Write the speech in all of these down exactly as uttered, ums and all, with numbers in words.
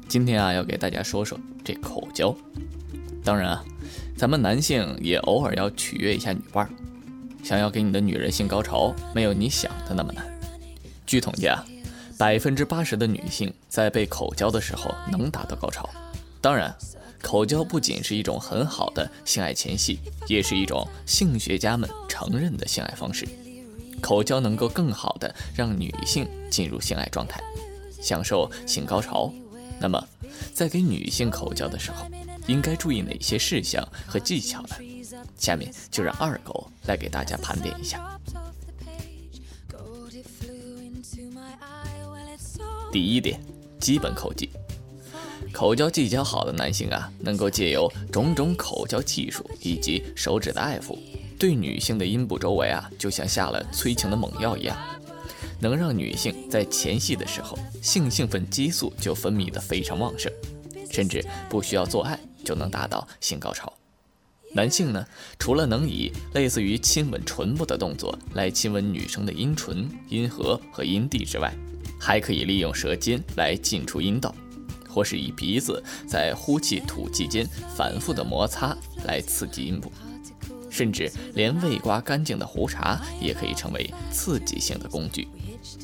今天啊，要给大家说说这口交。当然啊，咱们男性也偶尔要取悦一下女伴儿。想要给你的女人性高潮，没有你想的那么难。据统计啊，百分之八十的女性在被口交的时候能达到高潮。当然，口交不仅是一种很好的性爱前戏，也是一种性学家们承认的性爱方式。口交能够更好的让女性进入性爱状态，享受性高潮。那么，在给女性口交的时候，应该注意哪些事项和技巧呢？下面就让二狗来给大家盘点一下。第一点，基本口技。口交技巧好的男性啊，能够借由种种口交技术以及手指的爱抚，对女性的阴部周围啊，就像下了催情的猛药一样，能让女性在前戏的时候，性兴奋激素就分泌得非常旺盛，甚至不需要做爱就能达到性高潮。男性呢，除了能以类似于亲吻唇部的动作来亲吻女生的阴唇、阴核和阴蒂之外，还可以利用舌尖来进出阴道，或是以鼻子在呼气吐气间反复的摩擦来刺激阴部，甚至连未刮干净的胡茬也可以成为刺激性的工具。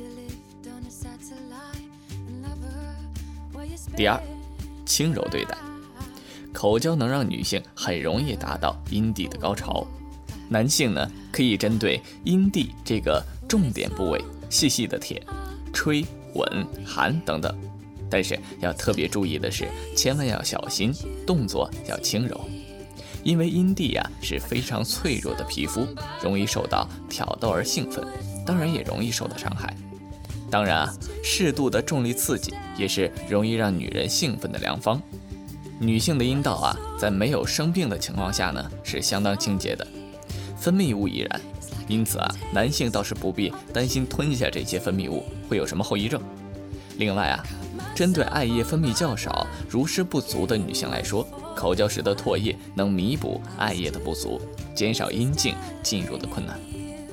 第二，轻柔对待。口交能让女性很容易达到阴蒂的高潮。男性呢，可以针对阴蒂这个重点部位细细的舔、吹、吻、含等等，但是要特别注意的是，千万要小心，动作要轻柔，因为阴蒂啊是非常脆弱的皮肤，容易受到挑逗而兴奋，当然也容易受到伤害。当然啊，适度的重力刺激也是容易让女人兴奋的良方。女性的阴道啊，在没有生病的情况下呢，是相当清洁的，分泌物亦然。因此啊，男性倒是不必担心吞下这些分泌物会有什么后遗症。另外啊，针对艾叶分泌较少、如湿不足的女性来说，口交时的唾液能弥补艾叶的不足，减少阴茎进入的困难。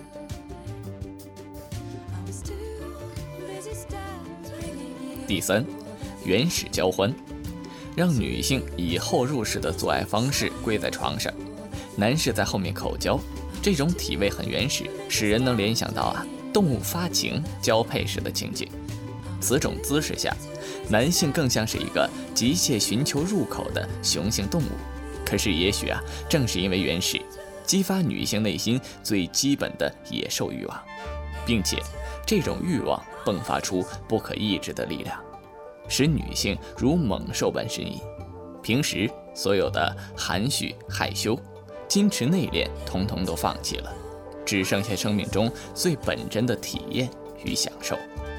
第三，原始交欢。让女性以后入式的做爱方式跪在床上，男士在后面口交，这种体位很原始，使人能联想到啊动物发情交配时的情景。此种姿势下，男性更像是一个急切寻求入口的雄性动物。可是也许啊，正是因为原始，激发女性内心最基本的野兽欲望，并且这种欲望迸发出不可抑制的力量，使女性如猛兽般呻吟。平时所有的含蓄、害羞、矜持、内敛，统统都放弃了，只剩下生命中最本真的体验与享受。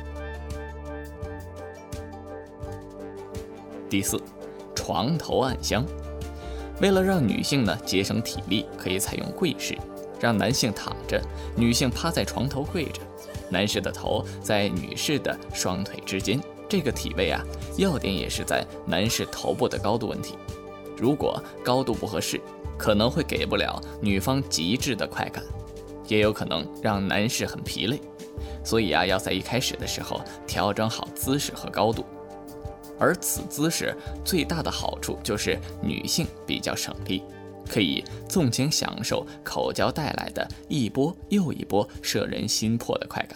第四，床头暗香。为了让女性呢节省体力，可以采用跪式，让男性躺着，女性趴在床头跪着，男士的头在女士的双腿之间。这个体位啊，要点也是在男士头部的高度问题。如果高度不合适，可能会给不了女方极致的快感，也有可能让男士很疲累。所以啊，要在一开始的时候调整好姿势和高度。而此姿势最大的好处就是女性比较省力，可以纵情享受口交带来的一波又一波摄人心魄的快感。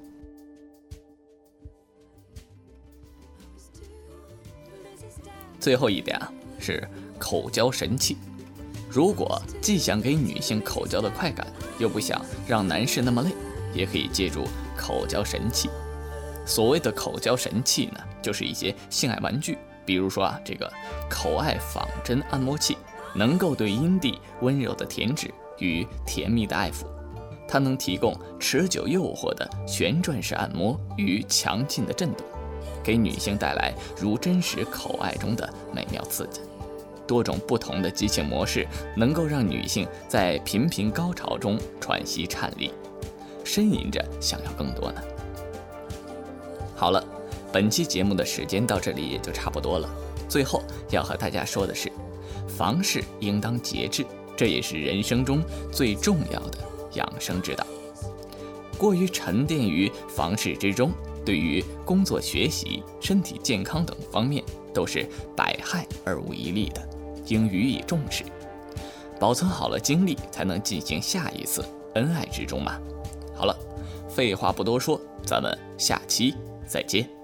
最后一点啊，是口交神器。如果既想给女性口交的快感，又不想让男士那么累，也可以借助口交神器。所谓的口交神器呢，就是一些性爱玩具，比如说啊，这个口爱仿真按摩器，能够对阴蒂温柔的舔指与甜蜜的爱抚，它能提供持久诱惑的旋转式按摩与强劲的震动，给女性带来如真实口爱中的美妙刺激。多种不同的激情模式能够让女性在频频高潮中喘息颤栗，呻吟着想要更多呢。好了，本期节目的时间到这里也就差不多了。最后要和大家说的是，房事应当节制，这也是人生中最重要的养生之道。过于沉淀于房事之中， 对于工作学习、身体健康等方面都是百害而无一利的，应予以重视。保存好了精力，才能进行下一次恩爱之中嘛。好了，废话不多说，咱们下期再见。